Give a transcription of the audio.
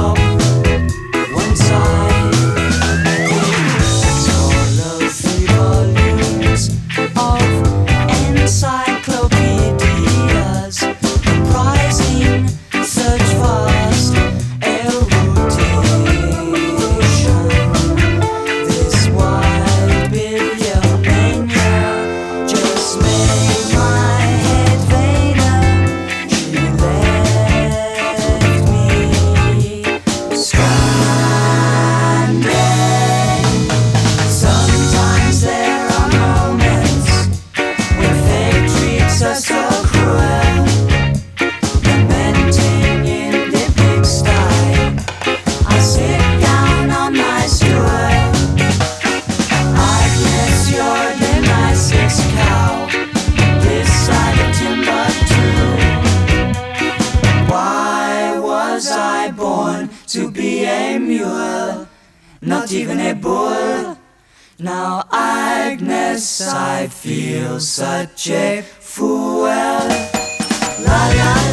stop once I swallow 3 volumes of encyclopedias comprising such vast erudition. This wild bibliomania just made my head vainer. She left me stranded. Sometimes there are moments when fate treats us so cruel, lamenting in the pigsty. I sit down on my stool. Agnes, you're the nicest cow this side of Timbuktu. Why was I born to be a mule, not even a bull? Now Agnes, I feel such a fool. La la